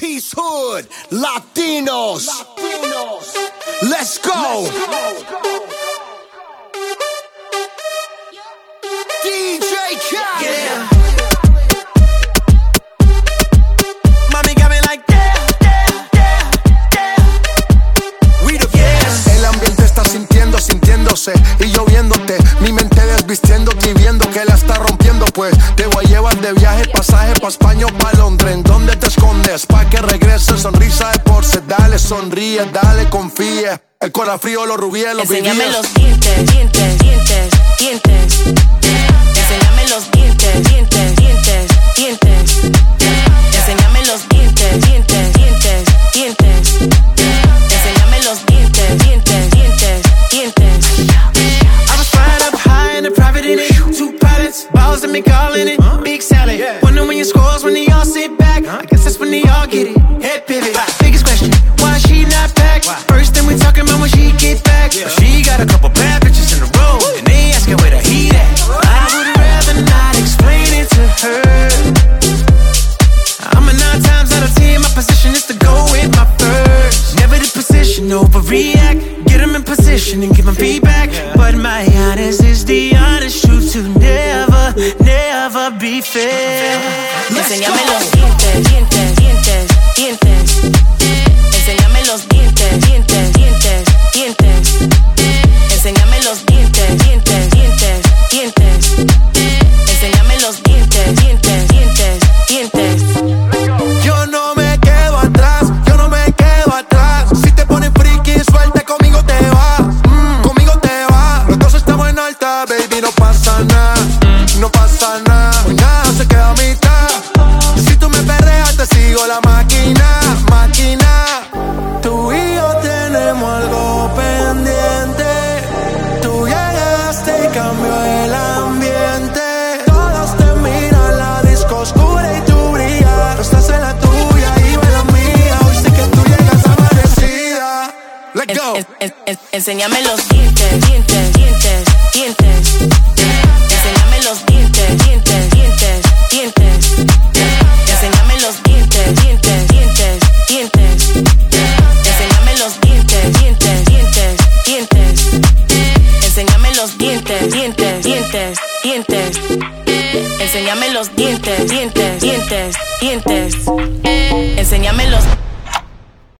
Peace Hood, Latinos. Let's go. DJ Khaled. Yeah. Mommy got me like we the best. El ambiente está sintiéndose y yo viéndote, mi mente desvistiéndote y viendo que la está rompiendo. Pues te voy a llevar de viaje, pasaje pa' España o pa' Londres. ¿En dónde te escondes? Pa' que regrese, sonrisa de porce. Dale, sonríe, dale, confía. El corazón frío, los rubíes, los Enséñame vivíes. los dientes, dientes, dientes, dientes. Enséñame los dientes, dientes, dientes, dientes. Enséñame los dientes, dientes, dientes, dientes. Enséñame los dientes, dientes, dientes, dientes. I was flying up high in a private in it. 2 pilots, balls and me calling it big salad. Wonder when your scores when they all sit back. I guess that's when they all get it. Head pivot. Biggest question, why she not back? First thing we talking about when she get back. But she got a couple bad bitches in a row, and they asking where the heat at. I would rather not explain it to her. I'm a 9 times out of 10, my position is to go with my first. Never the position, overreact. Get them in position and give them feedback. But my honest is the honest truth to never, never be fair. Enséñame los dientes, dientes, dientes, dientes. Enséñame los dientes, dientes, dientes, dientes. Enséñame los dientes, dientes, dientes, dientes. Enséñame los dientes, dientes, dientes, dientes. Yo no me quedo atrás, yo no me quedo atrás. Si te pones friki, suelta, conmigo te va, conmigo te va. Los dos estamos en alta, baby, no pasa nada, no pasa nada. Hoy nada se queda a mitad. Si tú me perreas, te sigo la máquina, máquina. Tú y yo tenemos algo pendiente. Tú llegaste y cambió el ambiente. Todos te miran, la disco oscura y tú brillas. Tú estás en la tuya y yo en la mía. Hoy sé que tú llegas amanecida. Let's go. Enséñame los dientes, dientes, dientes, dientes. Enséñame los dientes, dientes, dientes, dientes. Enséñame los dientes, dientes, dientes, dientes. Enséñame los dientes, dientes, dientes, dientes. Enséñame los dientes, dientes, dientes, dientes. Enséñame los dientes, dientes, dientes, dientes. Enséñame los